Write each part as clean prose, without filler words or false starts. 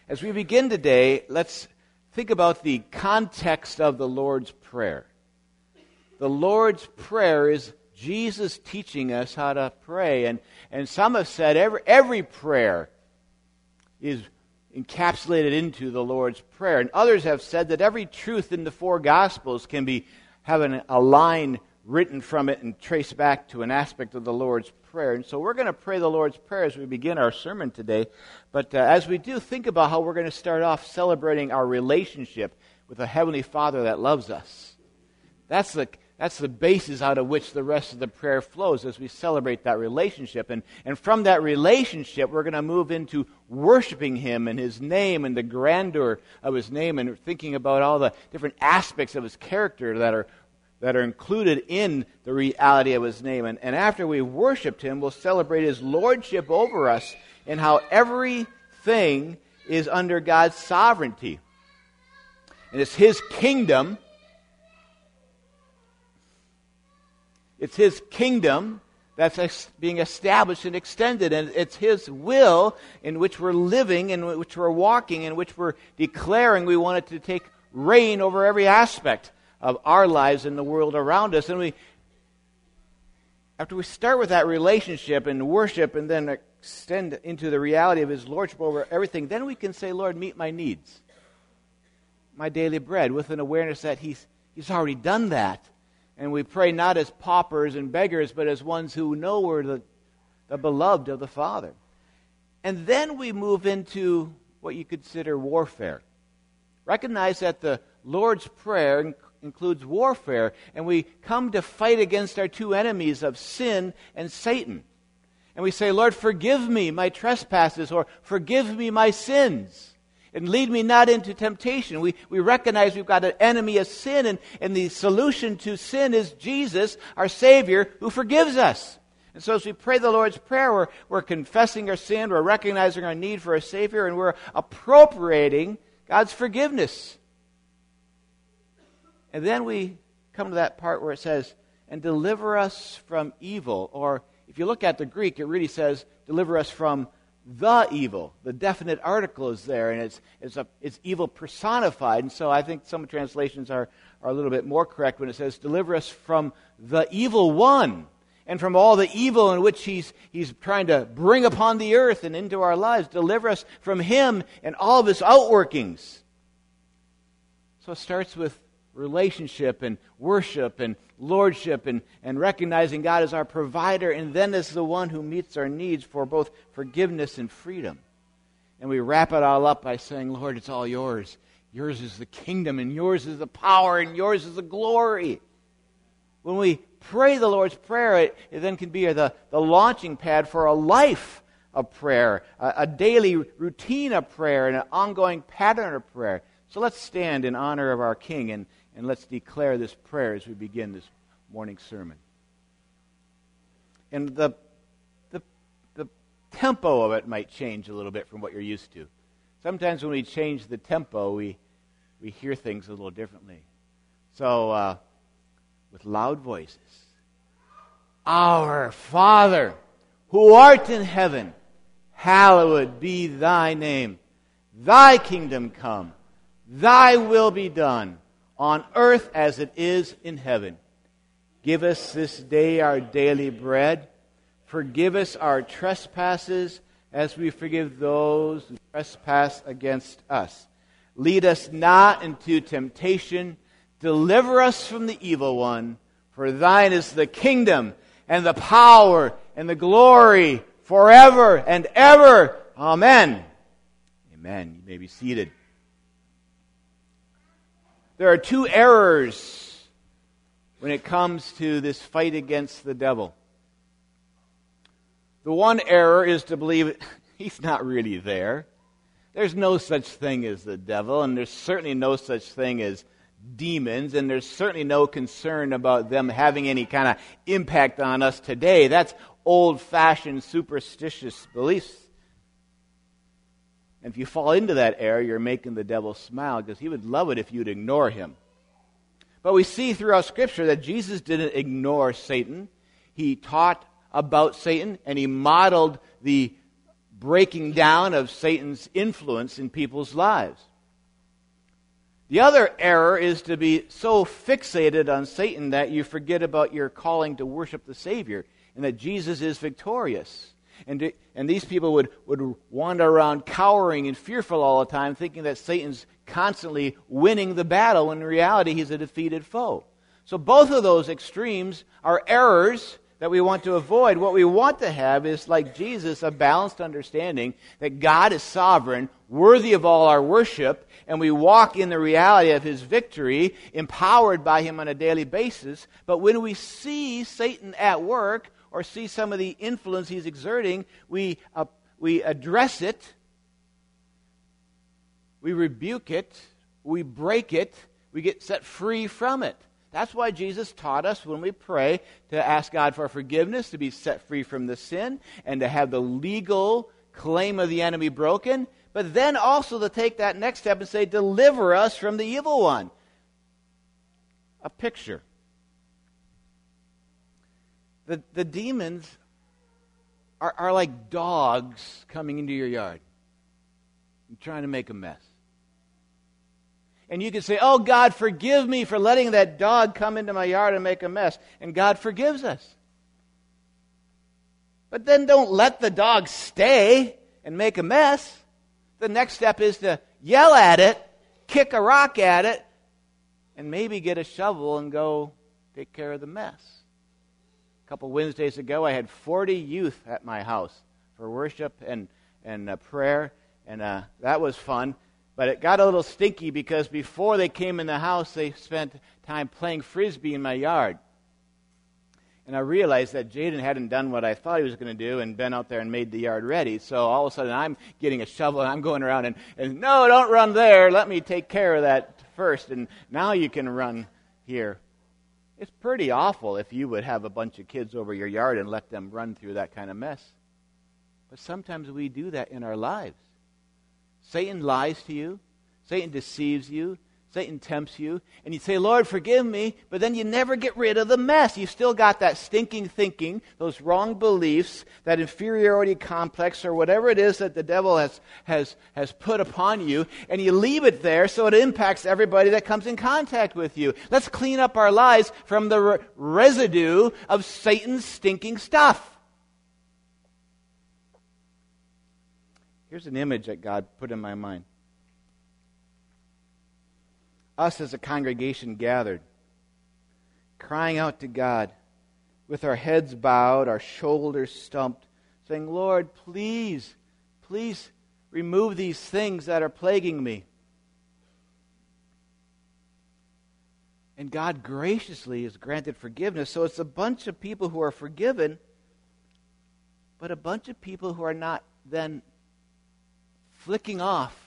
As we begin today, let's think about the context of the Lord's Prayer. The Lord's Prayer is Jesus teaching us how to pray. And some have said every prayer is encapsulated into the Lord's Prayer. And others have said that every truth in the four Gospels can be having a line written from it and traced back to an aspect of the Lord's Prayer. And so we're going to pray the Lord's Prayer as we begin our sermon today. But as we do, think about how we're going to start off celebrating our relationship with a Heavenly Father that loves us. That's the basis out of which the rest of the prayer flows as we celebrate that relationship. And from that relationship, we're going to move into worshiping Him and His name and the grandeur of His name and thinking about all the different aspects of His character that are included in the reality of His name. And after we've worshiped Him, we'll celebrate His lordship over us and how everything is under God's sovereignty. And it's His kingdom. It's His kingdom that's being established and extended. And it's His will in which we're living, in which we're walking, in which we're declaring we want it to take reign over every aspect of our lives and the world around us. And after we start with that relationship and worship and then extend into the reality of His lordship over everything, then we can say, Lord, meet my needs, my daily bread, with an awareness that He's already done that. And we pray not as paupers and beggars, but as ones who know we're the beloved of the Father. And then we move into what you consider warfare. Recognize that the Lord's Prayer includes warfare, and we come to fight against our two enemies of sin and Satan. And we say, Lord, forgive me my trespasses, or forgive me my sins, and lead me not into temptation. We recognize we've got an enemy of sin, and the solution to sin is Jesus, our Savior, who forgives us. And so as we pray the Lord's Prayer, we're confessing our sin, we're recognizing our need for a Savior, and we're appropriating God's forgiveness. And then we come to that part where it says, and deliver us from evil. Or if you look at the Greek, it really says, deliver us from the evil. The definite article is there, and it's evil personified. And so I think some translations are a little bit more correct when it says, deliver us from the evil one, and from all the evil in which he's trying to bring upon the earth and into our lives. Deliver us from him and all of his outworkings. So it starts with relationship and worship and lordship and recognizing God as our provider, and then as the one who meets our needs for both forgiveness and freedom. And we wrap it all up by saying, Lord, it's all yours. Yours is the kingdom, and yours is the power, and yours is the glory. When we pray the Lord's Prayer, it then can be the launching pad for a life of prayer, a daily routine of prayer, and an ongoing pattern of prayer. So let's stand in honor of our King, and let's declare this prayer as we begin this morning sermon. And the tempo of it might change a little bit from what you're used to. Sometimes when we change the tempo, we hear things a little differently. So, with loud voices, Our Father, who art in heaven, hallowed be thy name. Thy kingdom come. Thy will be done, on earth as it is in heaven. Give us this day our daily bread. Forgive us our trespasses, as we forgive those who trespass against us. Lead us not into temptation. Deliver us from the evil one. For thine is the kingdom, and the power, and the glory, forever and ever. Amen. Amen. You may be seated. There are two errors when it comes to this fight against the devil. The one error is to believe he's not really there. There's no such thing as the devil, and there's certainly no such thing as demons, and there's certainly no concern about them having any kind of impact on us today. That's old-fashioned superstitious beliefs. And if you fall into that error, you're making the devil smile, because he would love it if you'd ignore him. But we see throughout Scripture that Jesus didn't ignore Satan. He taught about Satan, and he modeled the breaking down of Satan's influence in people's lives. The other error is to be so fixated on Satan that you forget about your calling to worship the Savior and that Jesus is victorious. And these people would wander around cowering and fearful all the time, thinking that Satan's constantly winning the battle, when in reality he's a defeated foe. So both of those extremes are errors that we want to avoid. What we want to have is, like Jesus, a balanced understanding that God is sovereign, worthy of all our worship, and we walk in the reality of His victory, empowered by Him on a daily basis. But when we see Satan at work, or see some of the influence he's exerting, we address it, we rebuke it, we break it, we get set free from it. That's why Jesus taught us when we pray to ask God for forgiveness, to be set free from the sin, and to have the legal claim of the enemy broken, but then also to take that next step and say, deliver us from the evil one. A picture. The demons are like dogs coming into your yard and trying to make a mess. And you can say, oh, God, forgive me for letting that dog come into my yard and make a mess. And God forgives us. But then don't let the dog stay and make a mess. The next step is to yell at it, kick a rock at it, and maybe get a shovel and go take care of the mess. A couple Wednesdays ago, I had 40 youth at my house for worship and prayer, and that was fun. But it got a little stinky because before they came in the house, they spent time playing Frisbee in my yard. And I realized that Jaden hadn't done what I thought he was going to do and been out there and made the yard ready. So all of a sudden, I'm getting a shovel, and I'm going around and no, don't run there. Let me take care of that first, and now you can run here. It's pretty awful if you would have a bunch of kids over your yard and let them run through that kind of mess. But sometimes we do that in our lives. Satan lies to you. Satan deceives you. Satan tempts you. And you say, Lord, forgive me. But then you never get rid of the mess. You've still got that stinking thinking, those wrong beliefs, that inferiority complex, or whatever it is that the devil has put upon you. And you leave it there so it impacts everybody that comes in contact with you. Let's clean up our lives from the residue of Satan's stinking stuff. Here's an image that God put in my mind. Us as a congregation gathered, crying out to God, with our heads bowed, our shoulders stumped, saying, Lord, please remove these things that are plaguing me. And God graciously has granted forgiveness. So it's a bunch of people who are forgiven, but a bunch of people who are not then flicking off,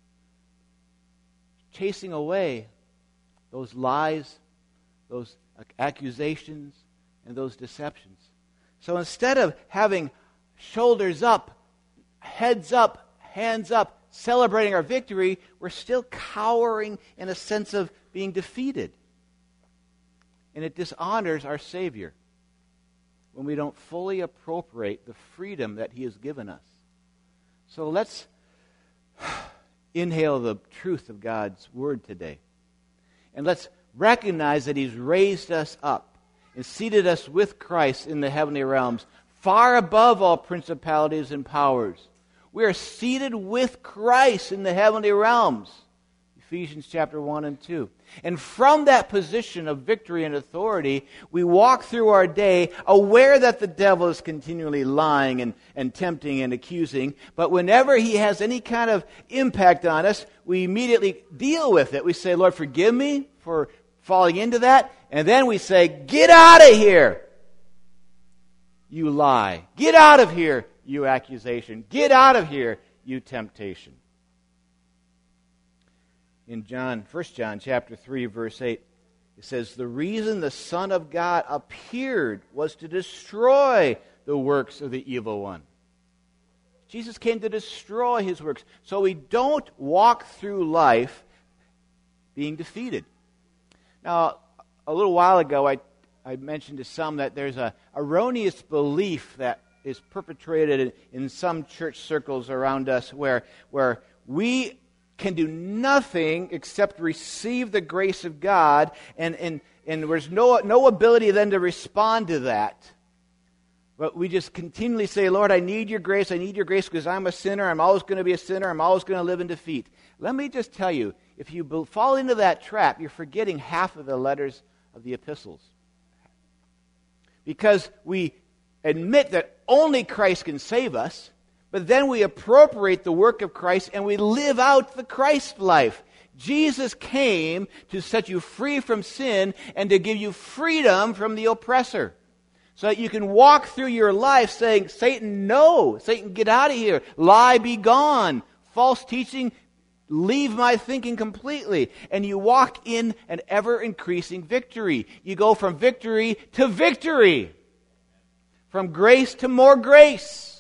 chasing away those lies, those accusations, and those deceptions. So instead of having shoulders up, heads up, hands up, celebrating our victory, we're still cowering in a sense of being defeated. And it dishonors our Savior when we don't fully appropriate the freedom that He has given us. So let's inhale the truth of God's Word today. And let's recognize that He's raised us up and seated us with Christ in the heavenly realms, far above all principalities and powers. We are seated with Christ in the heavenly realms. Ephesians chapter 1 and 2. And from that position of victory and authority, we walk through our day aware that the devil is continually lying and tempting and accusing. But whenever he has any kind of impact on us, we immediately deal with it. We say, Lord, forgive me for falling into that. And then we say, get out of here, you lie. Get out of here, you accusation. Get out of here, you temptation. In 1 John chapter 3, verse 8, it says, the reason the Son of God appeared was to destroy the works of the evil one. Jesus came to destroy his works. So we don't walk through life being defeated. Now, a little while ago, I mentioned to some that there's a erroneous belief that is perpetrated in some church circles around us where we can do nothing except receive the grace of God, and there's no ability then to respond to that. But we just continually say, Lord, I need your grace because I'm a sinner, I'm always going to be a sinner, I'm always going to live in defeat. Let me just tell you, if you fall into that trap, you're forgetting half of the letters of the epistles. Because we admit that only Christ can save us, but then we appropriate the work of Christ and we live out the Christ life. Jesus came to set you free from sin and to give you freedom from the oppressor. So that you can walk through your life saying, Satan, no. Satan, get out of here. Lie, be gone. False teaching, leave my thinking completely. And you walk in an ever-increasing victory. You go from victory to victory. From grace to more grace.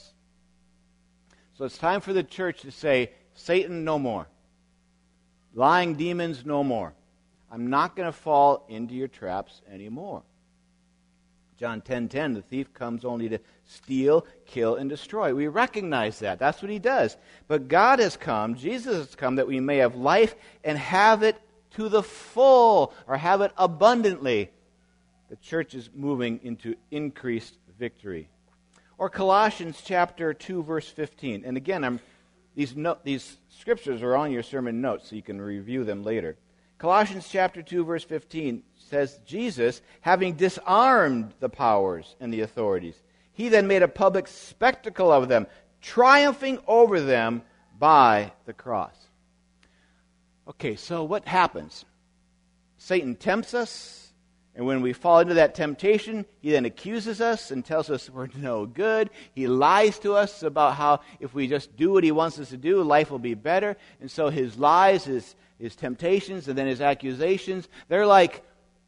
So it's time for the church to say, Satan, no more. Lying demons, no more. I'm not going to fall into your traps anymore. John 10:10, the thief comes only to steal, kill, and destroy. We recognize that. That's what he does. But God has come, Jesus has come, that we may have life and have it to the full, or have it abundantly. The church is moving into increased victory. Or Colossians chapter 2, verse 15. And again, these scriptures are on your sermon notes, so you can review them later. Colossians chapter 2, verse 15 says, Jesus, having disarmed the powers and the authorities, he then made a public spectacle of them, triumphing over them by the cross. Okay, so what happens? Satan tempts us, and when we fall into that temptation, he then accuses us and tells us we're no good. He lies to us about how if we just do what he wants us to do, life will be better. And so his lies, his temptations, and then his accusations, they're like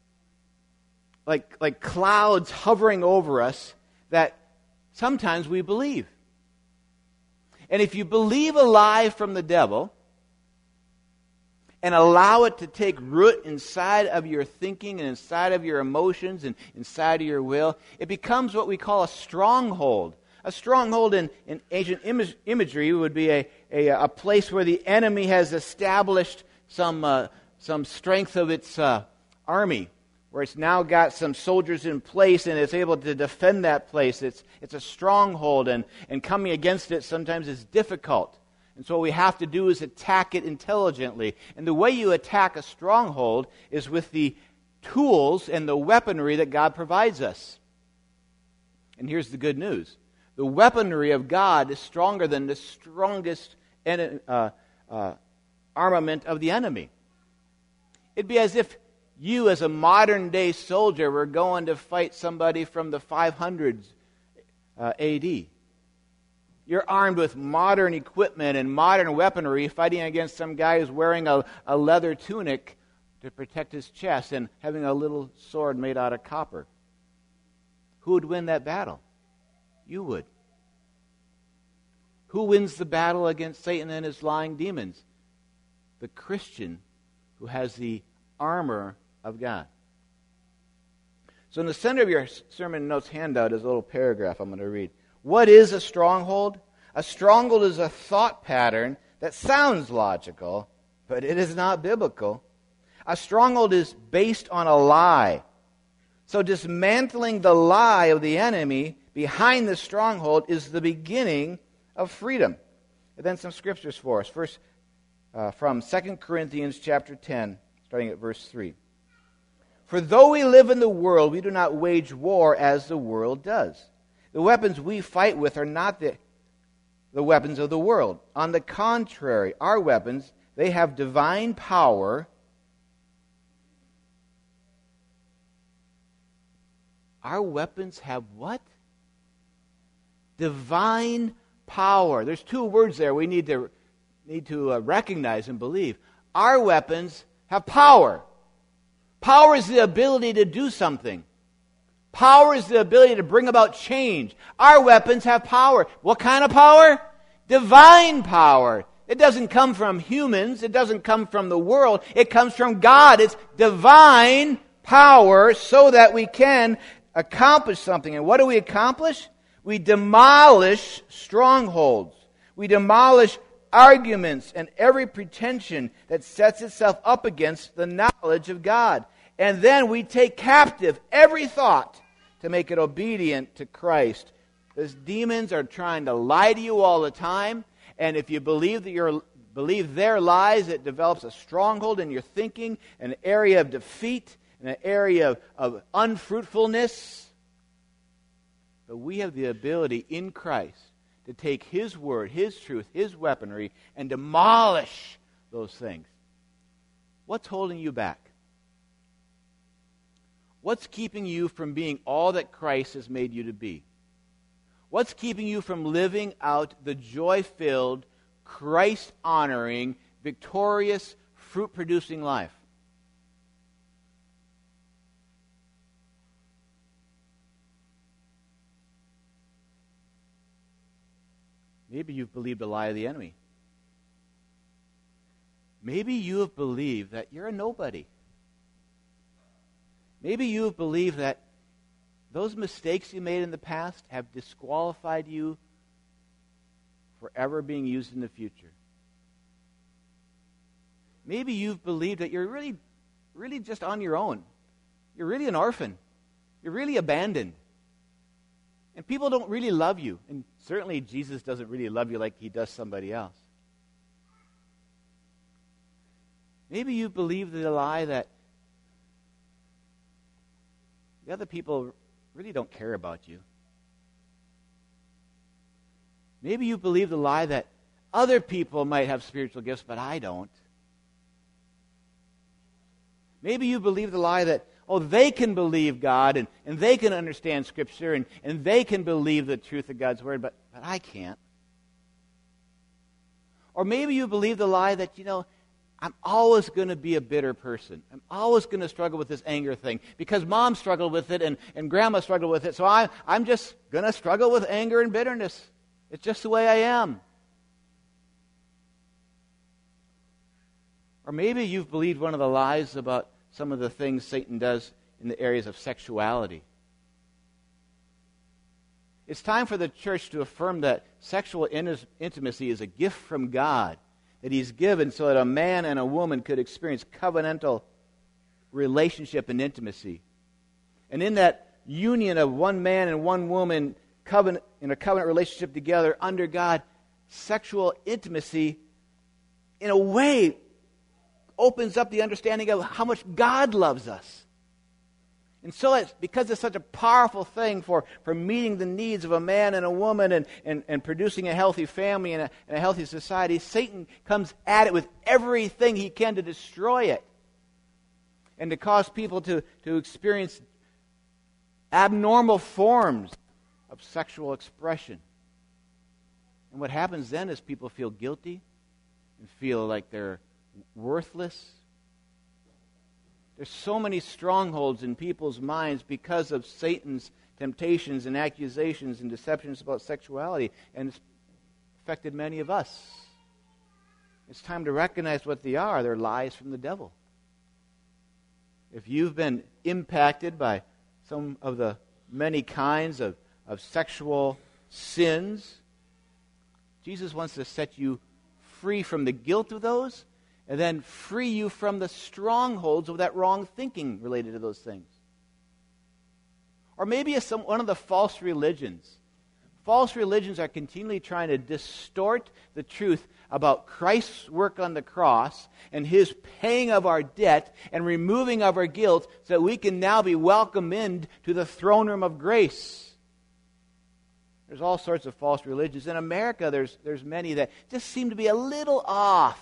clouds hovering over us that sometimes we believe. And if you believe a lie from the devil and allow it to take root inside of your thinking and inside of your emotions and inside of your will, it becomes what we call a stronghold. A stronghold in ancient imagery would be a place where the enemy has established some strength of its army, where it's now got some soldiers in place and it's able to defend that place. It's a stronghold, and coming against it sometimes is difficult. And so what we have to do is attack it intelligently. And the way you attack a stronghold is with the tools and the weaponry that God provides us. And here's the good news. The weaponry of God is stronger than the strongest armament of the enemy. It'd be as if you, as a modern-day soldier, were going to fight somebody from the 500s A.D. You're armed with modern equipment and modern weaponry, fighting against some guy who's wearing a leather tunic to protect his chest and having a little sword made out of copper. Who would win that battle? You would. Who wins the battle against Satan and his lying demons? The Christian who has the armor of God. So in the center of your sermon notes handout is a little paragraph I'm going to read. What is a stronghold? A stronghold is a thought pattern that sounds logical, but it is not biblical. A stronghold is based on a lie. So dismantling the lie of the enemy behind the stronghold is the beginning of freedom. And then some scriptures for us. First, from 2 Corinthians chapter 10, starting at verse 3. For though we live in the world, we do not wage war as the world does. The weapons we fight with are not the weapons of the world. On the contrary, our weapons, they have divine power. Our weapons have what? Divine power. There's two words there we need to recognize and believe. Our weapons have power. Power is the ability to do something. Power is the ability to bring about change. Our weapons have power. What kind of power? Divine power. It doesn't come from humans. It doesn't come from the world. It comes from God. It's divine power so that we can accomplish something. And what do we accomplish? We demolish strongholds. We demolish arguments and every pretension that sets itself up against the knowledge of God. And then we take captive every thought to make it obedient to Christ. Those demons are trying to lie to you all the time, and if you believe their lies, it develops a stronghold in your thinking, an area of defeat, an area of unfruitfulness. But we have the ability in Christ to take His Word, His truth, His weaponry, and demolish those things. What's holding you back? What's keeping you from being all that Christ has made you to be? What's keeping you from living out the joy-filled, Christ-honoring, victorious, fruit-producing life? Maybe you've believed a lie of the enemy. Maybe you have believed that you're a nobody. Maybe you have believed that those mistakes you made in the past have disqualified you for ever being used in the future. Maybe you've believed that you're really just on your own. You're really an orphan. You're really abandoned. And people don't really love you. And certainly Jesus doesn't really love you like He does somebody else. Maybe you believe the lie that the other people really don't care about you. Maybe you believe the lie that other people might have spiritual gifts, but I don't. Maybe you believe the lie that, they can believe God and they can understand Scripture and they can believe the truth of God's Word, but I can't. Or maybe you believe the lie that, I'm always going to be a bitter person. I'm always going to struggle with this anger thing because Mom struggled with it and Grandma struggled with it, so I'm just going to struggle with anger and bitterness. It's just the way I am. Or maybe you've believed one of the lies about some of the things Satan does in the areas of sexuality. It's time for the church to affirm that sexual intimacy is a gift from God that He's given so that a man and a woman could experience covenantal relationship and intimacy. And in that union of one man and one woman in a covenant relationship together under God, sexual intimacy, in a way, opens up the understanding of how much God loves us. And so because it's such a powerful thing for meeting the needs of a man and a woman and producing a healthy family and a healthy society, Satan comes at it with everything he can to destroy it and to cause people to experience abnormal forms of sexual expression. And what happens then is people feel guilty and feel like they're worthless. There's so many strongholds in people's minds because of Satan's temptations and accusations and deceptions about sexuality, and it's affected many of us. It's time to recognize what they are. They're lies from the devil. If you've been impacted by some of the many kinds of sexual sins, Jesus wants to set you free from the guilt of those and then free you from the strongholds of that wrong thinking related to those things. Or maybe it's one of the false religions. False religions are continually trying to distort the truth about Christ's work on the cross and His paying of our debt and removing of our guilt so that we can now be welcomed into the throne room of grace. There's all sorts of false religions. In America, there's many that just seem to be a little off.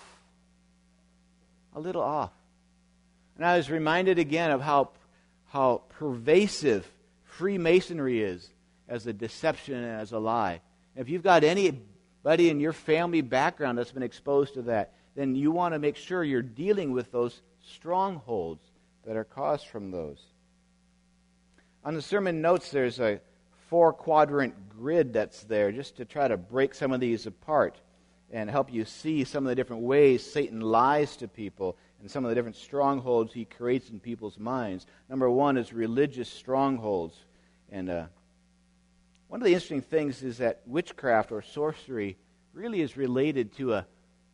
A little off. And I was reminded again of how pervasive Freemasonry is as a deception and as a lie. If you've got anybody in your family background that's been exposed to that, then you want to make sure you're dealing with those strongholds that are caused from those. On the sermon notes, there's a 4-quadrant grid that's there just to try to break some of these apart and help you see some of the different ways Satan lies to people and some of the different strongholds he creates in people's minds. Number 1 is religious strongholds. And One of the interesting things is that witchcraft or sorcery really is related to a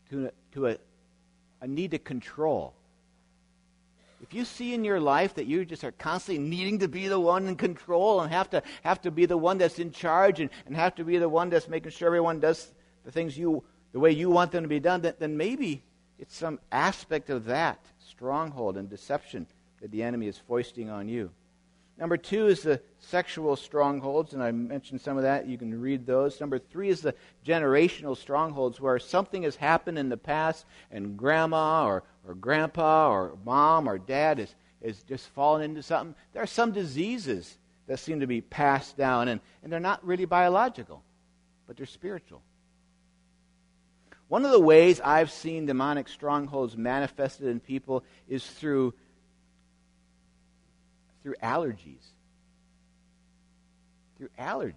need to control. If you see in your life that you just are constantly needing to be the one in control and have to be the one that's in charge and have to be the one that's making sure everyone does the things the way you want them to be done, then maybe it's some aspect of that stronghold and deception that the enemy is foisting on you. Number 2 is the sexual strongholds, and I mentioned some of that. You can read those. Number 3 is the generational strongholds, where something has happened in the past, and grandma or grandpa or mom or dad is just fallen into something. There are some diseases that seem to be passed down, and they're not really biological, but they're spiritual. One of the ways I've seen demonic strongholds manifested in people is through allergies. Through allergies.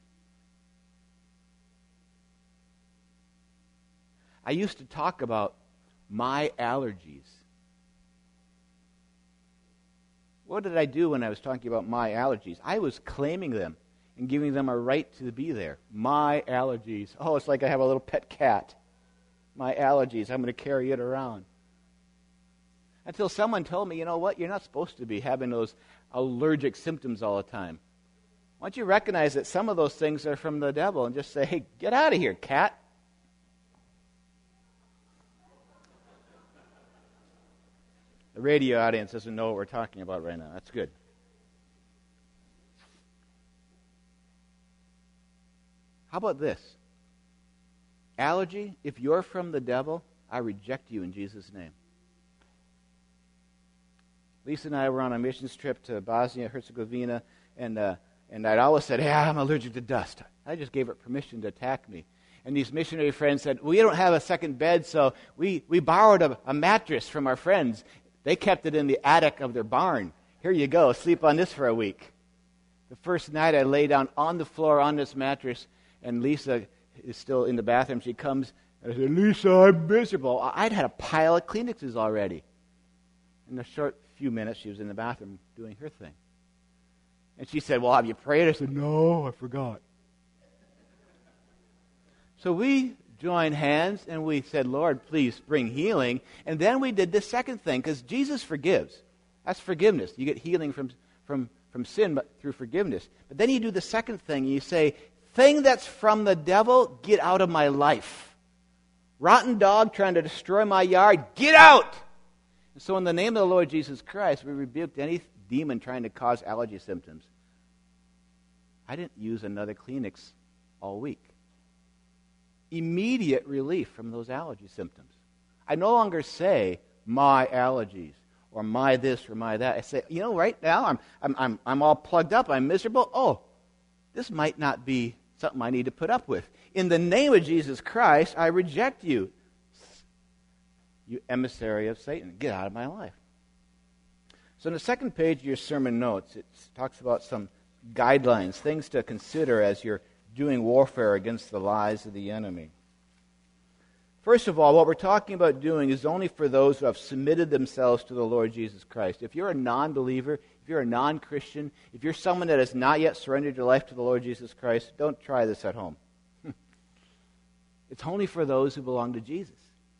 I used to talk about my allergies. What did I do when I was talking about my allergies? I was claiming them and giving them a right to be there. My allergies. Oh, it's like I have a little pet cat. My allergies. I'm going to carry it around. Until someone told me, you know what, you're not supposed to be having those allergic symptoms all the time. Why don't you recognize that some of those things are from the devil and just say, hey, get out of here, cat. The radio audience doesn't know what we're talking about right now. That's good. How about this? Allergy, if you're from the devil, I reject you in Jesus' name. Lisa and I were on a missions trip to Bosnia, Herzegovina, and I'd always said, hey, I'm allergic to dust. I just gave it permission to attack me. And these missionary friends said, we don't have a second bed, so we borrowed a mattress from our friends. They kept it in the attic of their barn. Here you go, sleep on this for a week. The first night I lay down on the floor on this mattress, and Lisa is still in the bathroom. She comes, and I said, Lisa, I'm miserable. I'd had a pile of Kleenexes already. In a short few minutes, she was in the bathroom doing her thing. And she said, well, have you prayed? I said, no, I forgot. So we joined hands, and we said, Lord, please bring healing. And then we did this second thing, because Jesus forgives. That's forgiveness. You get healing from sin but through forgiveness. But then you do the second thing. You say, thing that's from the devil, get out of my life. Rotten dog trying to destroy my yard, get out! And so in the name of the Lord Jesus Christ, we rebuked any demon trying to cause allergy symptoms. I didn't use another Kleenex all week. Immediate relief from those allergy symptoms. I no longer say, my allergies, or my this, or my that. I say, you know, right now I'm all plugged up, I'm miserable. Oh, this might not be something I need to put up with. In the name of Jesus Christ, I reject you. You emissary of Satan, get out of my life. So on the second page of your sermon notes, it talks about some guidelines, things to consider as you're doing warfare against the lies of the enemy. First of all, what we're talking about doing is only for those who have submitted themselves to the Lord Jesus Christ. If you're a non-believer, if you're a non-Christian, if you're someone that has not yet surrendered your life to the Lord Jesus Christ, don't try this at home. It's only for those who belong to Jesus.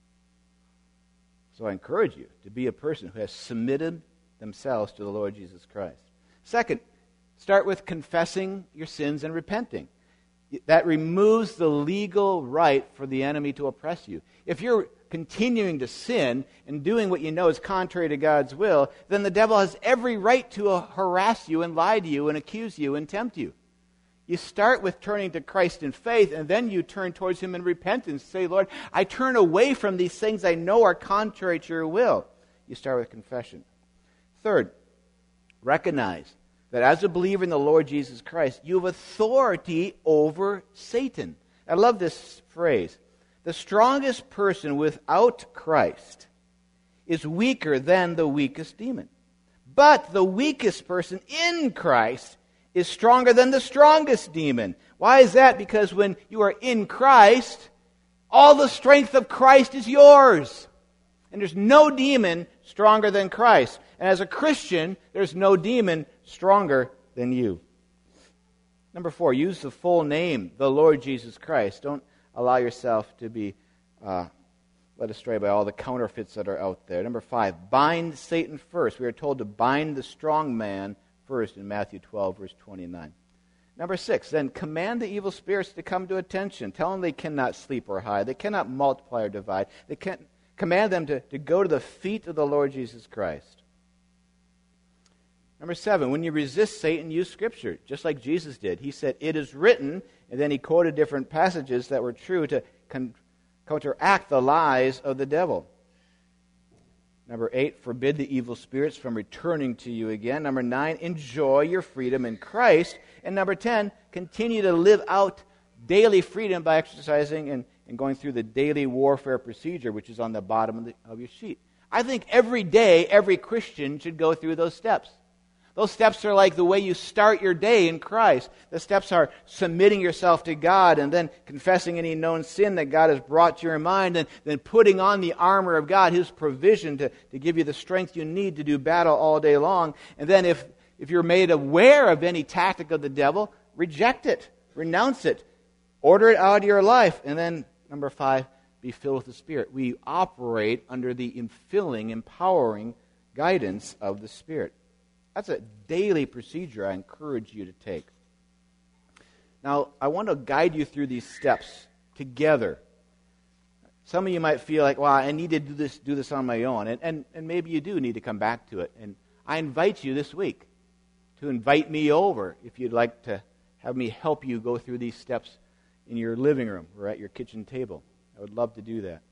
So I encourage you to be a person who has submitted themselves to the Lord Jesus Christ. Second, start with confessing your sins and repenting. That removes the legal right for the enemy to oppress you. If you're continuing to sin and doing what you know is contrary to God's will, then the devil has every right to harass you and lie to you and accuse you and tempt you. You start with turning to Christ in faith, and then you turn towards Him in repentance. Say, Lord, I turn away from these things I know are contrary to your will. You start with confession. Third, recognize that as a believer in the Lord Jesus Christ, you have authority over Satan. I love this phrase. The strongest person without Christ is weaker than the weakest demon. But the weakest person in Christ is stronger than the strongest demon. Why is that? Because when you are in Christ, all the strength of Christ is yours. And there's no demon stronger than Christ. And as a Christian, there's no demon stronger than you. Number 4, use the full name, the Lord Jesus Christ. Don't allow yourself to be led astray by all the counterfeits that are out there. Number 5, bind Satan first. We are told to bind the strong man first in Matthew 12, verse 29. Number 6, then command the evil spirits to come to attention. Tell them they cannot sleep or hide. They cannot multiply or divide. They can't command them to go to the feet of the Lord Jesus Christ. Number 7, when you resist Satan, use Scripture, just like Jesus did. He said, "It is written," and then he quoted different passages that were true to counteract the lies of the devil. Number 8, forbid the evil spirits from returning to you again. Number 9, enjoy your freedom in Christ. And number 10, continue to live out daily freedom by exercising and going through the daily warfare procedure, which is on the bottom of your sheet. I think every day, every Christian should go through those steps. Those steps are like the way you start your day in Christ. The steps are submitting yourself to God and then confessing any known sin that God has brought to your mind, and then putting on the armor of God, His provision to give you the strength you need to do battle all day long. And then if you're made aware of any tactic of the devil, reject it, renounce it, order it out of your life. And then number 5, be filled with the Spirit. We operate under the infilling, empowering guidance of the Spirit. That's a daily procedure I encourage you to take. Now, I want to guide you through these steps together. Some of you might feel like, well, I need to do this on my own. And maybe you do need to come back to it. And I invite you this week to invite me over if you'd like to have me help you go through these steps in your living room or at your kitchen table. I would love to do that.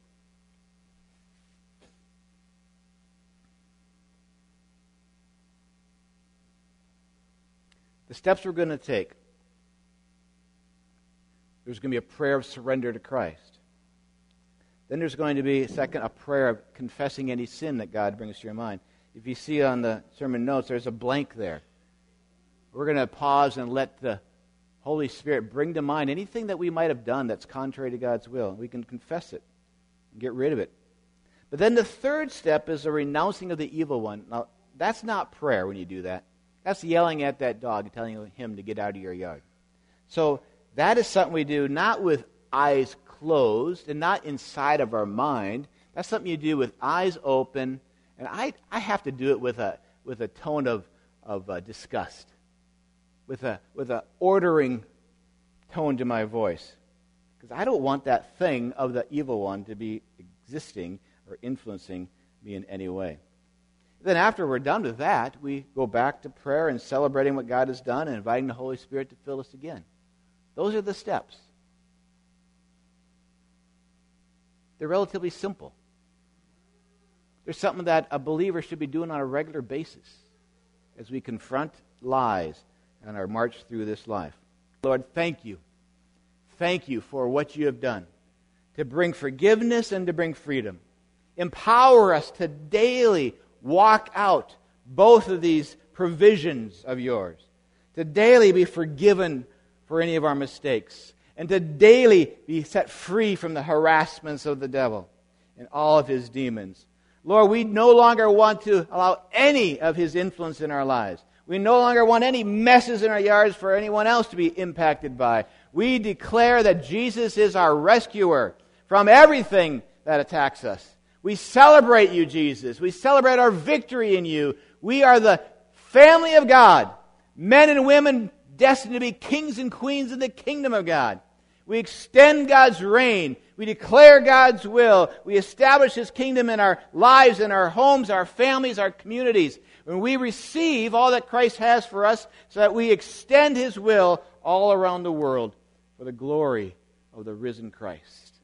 The steps we're going to take, there's going to be a prayer of surrender to Christ. Then there's going to be, second, a prayer of confessing any sin that God brings to your mind. If you see on the sermon notes, there's a blank there. We're going to pause and let the Holy Spirit bring to mind anything that we might have done that's contrary to God's will. We can confess it and get rid of it. But then the third step is the renouncing of the evil one. Now, that's not prayer when you do that. That's yelling at that dog and telling him to get out of your yard. So that is something we do not with eyes closed and not inside of our mind. That's something you do with eyes open. And I have to do it with a tone of disgust, with a ordering tone to my voice, because I don't want that thing of the evil one to be existing or influencing me in any way. Then after we're done with that, we go back to prayer and celebrating what God has done and inviting the Holy Spirit to fill us again. Those are the steps. They're relatively simple. They're something that a believer should be doing on a regular basis as we confront lies on our march through this life. Lord, thank you. Thank you for what you have done to bring forgiveness and to bring freedom. Empower us to daily walk out both of these provisions of yours, to daily be forgiven for any of our mistakes, and to daily be set free from the harassments of the devil and all of his demons. Lord, we no longer want to allow any of his influence in our lives. We no longer want any messes in our yards for anyone else to be impacted by. We declare that Jesus is our rescuer from everything that attacks us. We celebrate you, Jesus. We celebrate our victory in you. We are the family of God, men and women destined to be kings and queens in the kingdom of God. We extend God's reign. We declare God's will. We establish His kingdom in our lives, in our homes, our families, our communities. When we receive all that Christ has for us so that we extend His will all around the world for the glory of the risen Christ.